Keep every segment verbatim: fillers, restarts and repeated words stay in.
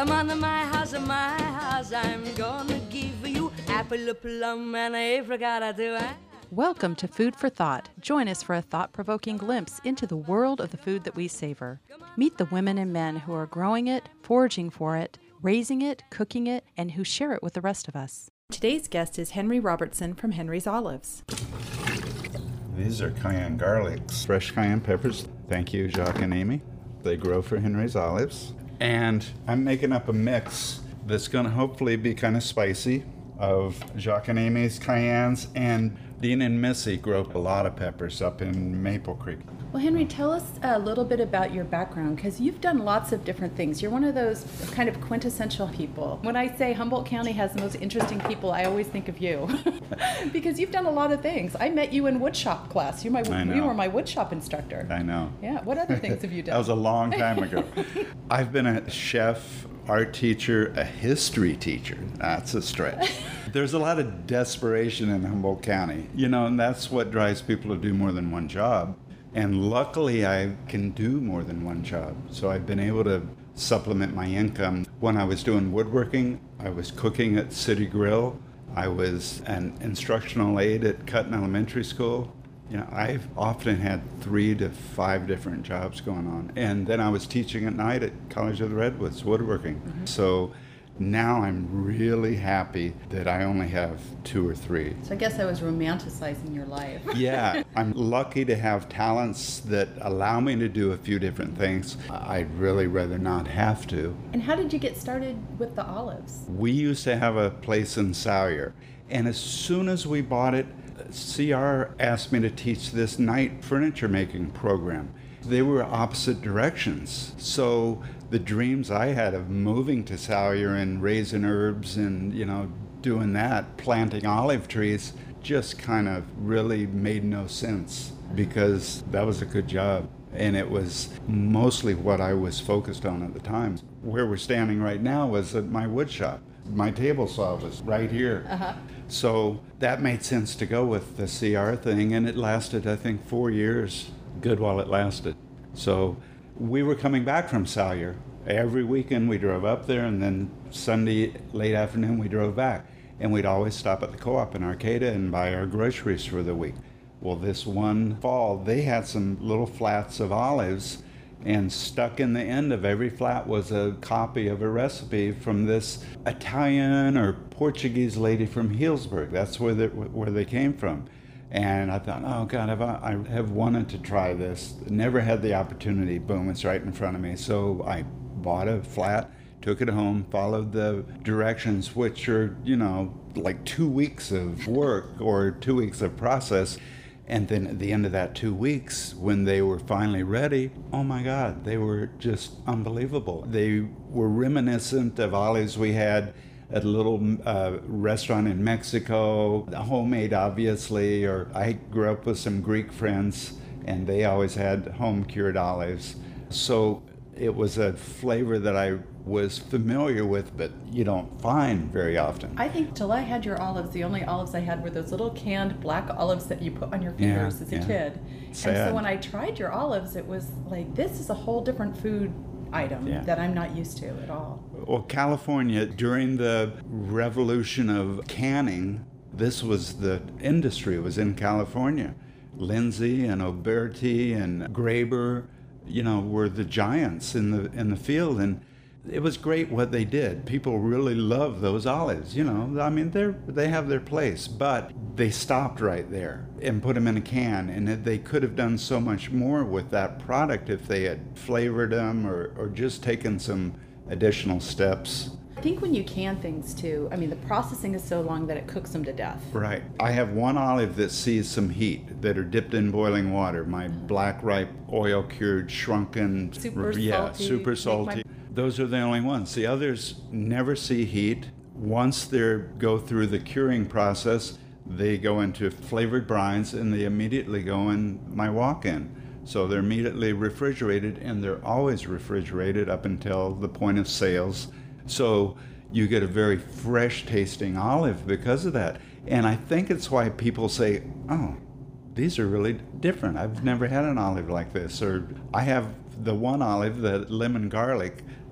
Come on to my house, my house, I'm gonna give you apple, a plum, and a apricot too. Welcome to Food for Thought. Join us for a thought-provoking glimpse into the world of the food that we savor. Meet the women and men who are growing it, foraging for it, raising it, cooking it, and who share it with the rest of us. Today's guest is Henry Robertson from Henry's Olives. These are cayenne garlics, fresh cayenne peppers. Thank you, Jacques and Amy. They grow for Henry's Olives. And I'm making up a mix that's going to hopefully be kind of spicy of Jacques and Amy's cayennes, and Dean and Missy grow a lot of peppers up in Maple Creek. Well, Henry, tell us a little bit about your background, because you've done lots of different things. You're one of those kind of quintessential people. When I say Humboldt County has the most interesting people, I always think of you, because you've done a lot of things. I met you in woodshop class. You, my, you were my woodshop instructor. I know. Yeah. What other things have you done? That was a long time ago. I've been a chef, art teacher, a history teacher. That's a stretch. There's a lot of desperation in Humboldt County, you know, and that's what drives people to do more than one job. And luckily, I can do more than one job. So I've been able to supplement my income. When I was doing woodworking, I was cooking at City Grill. I was an instructional aide at Cutton Elementary School. You know, I've often had three to five different jobs going on. And then I was teaching at night at College of the Redwoods, woodworking. Mm-hmm. So now I'm really happy that I only have two or three. So I guess I was romanticizing your life. Yeah, I'm lucky to have talents that allow me to do a few different things. I'd really rather not have to. And how did you get started with the olives? We used to have a place in Salyer, and as soon as we bought it, C R asked me to teach this night furniture making program. They were opposite directions. So the dreams I had of moving to Salyer and raising herbs and, you know, doing that, planting olive trees, just kind of really made no sense, because that was a good job. And it was mostly what I was focused on at the time. Where we're standing right now was at my wood shop. My table saw was right here. Uh-huh. So that made sense to go with the C R thing, and it lasted, I think, four years. Good while it lasted. So we were coming back from Salyer. Every weekend we drove up there, and then Sunday late afternoon we drove back. And we'd always stop at the co-op in Arcata and buy our groceries for the week. Well, this one fall, they had some little flats of olives, and stuck in the end of every flat was a copy of a recipe from this Italian or Portuguese lady from Healdsburg. That's where they, where they came from. And I thought, oh God, have I, I have wanted to try this. Never had the opportunity. Boom, it's right in front of me. So I bought a flat, took it home, followed the directions, which are, you know, like two weeks of work or two weeks of process. And then at the end of that two weeks, when they were finally ready, oh my God, they were just unbelievable. They were reminiscent of olives we had at a little uh, restaurant in Mexico, homemade obviously, or I grew up with some Greek friends and they always had home-cured olives. So it was a flavor that I was familiar with, but you don't find very often. I think till I had your olives, the only olives I had were those little canned black olives that you put on your fingers yeah, as a yeah. kid. Sad. And so when I tried your olives, it was like, this is a whole different food item yeah. that I'm not used to at all. Well, California, during the revolution of canning, this was the industry. It was in California. Lindsay and Oberti and Graber, you know, were the giants in the in the field, and it was great what they did. People really love those olives, you know. I mean, they're they have their place, but they stopped right there and put them in a can, and they could have done so much more with that product if they had flavored them or, or just taken some additional steps. I think when you can things too, I mean, the processing is so long that it cooks them to death. Right. I have one olive that sees some heat, that are dipped in boiling water. My black ripe, oil cured, shrunken, super yeah, salty. super salty. My... Those are the only ones. The others never see heat. Once they go through the curing process, they go into flavored brines and they immediately go in my walk-in. So they're immediately refrigerated, and they're always refrigerated up until the point of sales. So you get a very fresh tasting olive because of that. And I think it's why people say, oh, these are really different. I've never had an olive like this. Or I have the one olive, the lemon garlic,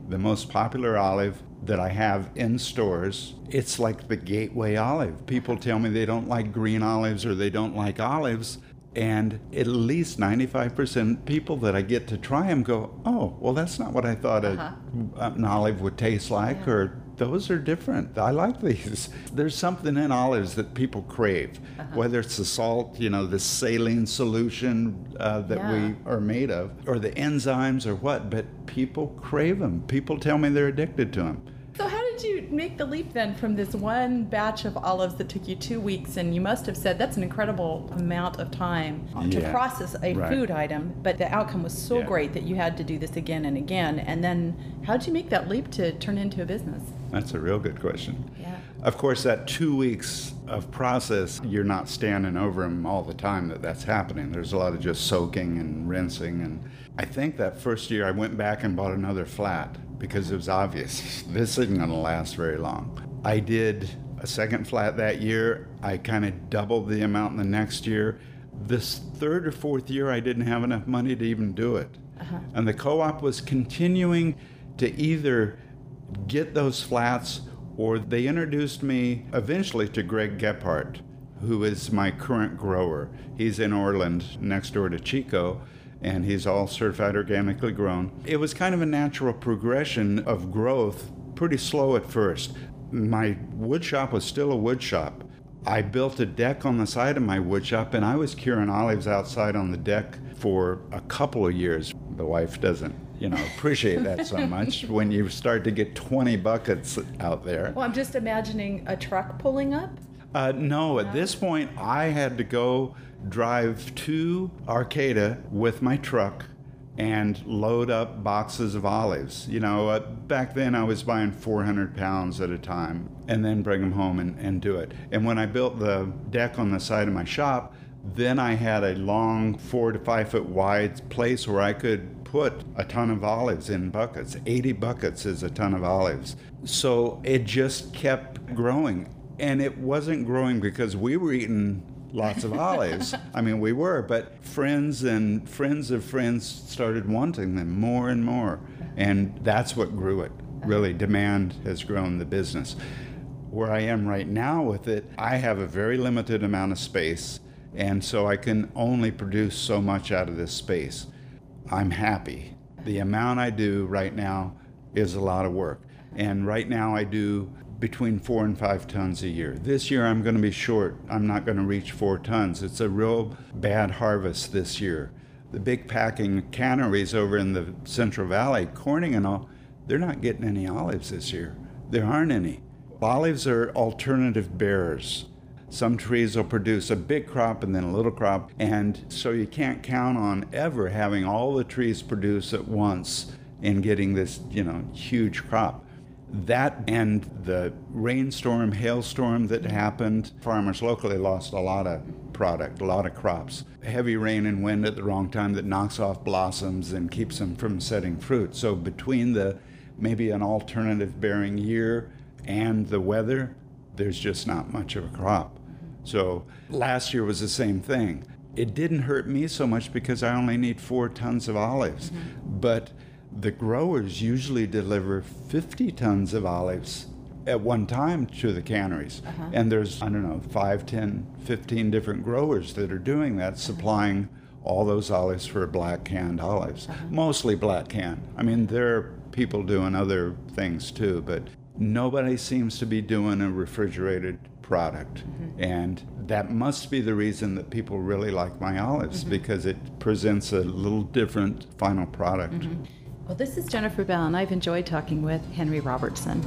the most popular olive that I have in stores. It's like the gateway olive. People tell me they don't like green olives or they don't like olives. And at least ninety-five percent of people that I get to try them go, oh, well, that's not what I thought uh-huh. a, an olive would taste like, yeah. or those are different. I like these. There's something in olives that people crave, uh-huh. whether it's the salt, you know, the saline solution uh, that yeah. we are made of, or the enzymes or what, but people crave them. People tell me they're addicted to them. So how did you make the leap then from this one batch of olives that took you two weeks, and you must have said that's an incredible amount of time to yeah, process a right. food item, but the outcome was so yeah. great that you had to do this again and again. And then how did you make that leap to turn into a business? That's a real good question. Yeah. Of course, that two weeks of process, you're not standing over them all the time that that's happening. There's a lot of just soaking and rinsing. And I think that first year I went back and bought another flat because it was obvious this isn't going to last very long. I did a second flat that year. I kind of doubled the amount the next year. This third or fourth year, I didn't have enough money to even do it. Uh-huh. And the co-op was continuing to either get those flats, or they introduced me eventually to Greg Gephardt, who is my current grower. He's in Orland, next door to Chico, and he's all certified organically grown. It was kind of a natural progression of growth, pretty slow at first. My wood shop was still a wood shop. I built a deck on the side of my wood shop, and I was curing olives outside on the deck for a couple of years. The wife doesn't, you know, appreciate that so much when you start to get twenty buckets out there. Well, I'm just imagining a truck pulling up. Uh, no, at this point, I had to go drive to Arcata with my truck and load up boxes of olives. You know, uh, back then I was buying four hundred pounds at a time and then bring them home and, and do it. And when I built the deck on the side of my shop, then I had a long four to five foot wide place where I could put a ton of olives in buckets. eighty buckets is a ton of olives. So it just kept growing. And it wasn't growing because we were eating lots of olives. I mean, we were, but friends and friends of friends started wanting them more and more. And that's what grew it. Really, demand has grown the business. Where I am right now with it, I have a very limited amount of space, and so I can only produce so much out of this space. I'm happy. The amount I do right now is a lot of work. And right now I do between four and five tons a year. This year I'm going to be short. I'm not going to reach four tons. It's a real bad harvest this year. The big packing canneries over in the Central Valley, Corning and all, they're not getting any olives this year. There aren't any. Olives are alternative bearers. Some trees will produce a big crop and then a little crop, and so you can't count on ever having all the trees produce at once and getting this, you know, huge crop. That and the rainstorm, hailstorm that happened, farmers locally lost a lot of product, a lot of crops. Heavy rain and wind at the wrong time that knocks off blossoms and keeps them from setting fruit. So between the maybe an alternative bearing year and the weather, there's just not much of a crop. So last year was the same thing. It didn't hurt me so much because I only need four tons of olives. Mm-hmm. But the growers usually deliver fifty tons of olives at one time to the canneries. Uh-huh. And there's, I don't know, five, ten, fifteen different growers that are doing that, supplying all those olives for black canned olives. Uh-huh. Mostly black canned. I mean, there are people doing other things too, but nobody seems to be doing a refrigerated product. Mm-hmm. And that must be the reason that people really like my olives, mm-hmm. because it presents a little different final product. Mm-hmm. Well, this is Jennifer Bell, and I've enjoyed talking with Henry Robertson.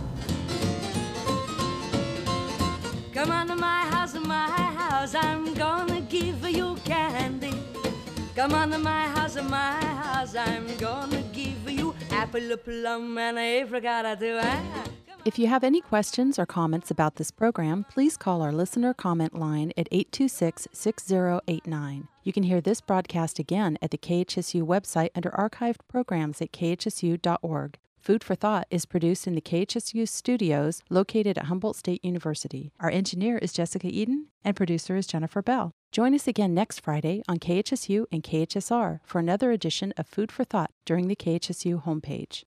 Come on to my house, my house, I'm gonna give you candy. Come on to my house, my house, I'm gonna give you apple, a plum, and a apricot too. If you have any questions or comments about this program, please call our listener comment line at eight two six, six zero eight nine. You can hear this broadcast again at the K H S U website under archived programs at k h s u dot org. Food for Thought is produced in the K H S U studios located at Humboldt State University. Our engineer is Jessica Eden, and producer is Jennifer Bell. Join us again next Friday on K H S U and K H S R for another edition of Food for Thought during the K H S U homepage.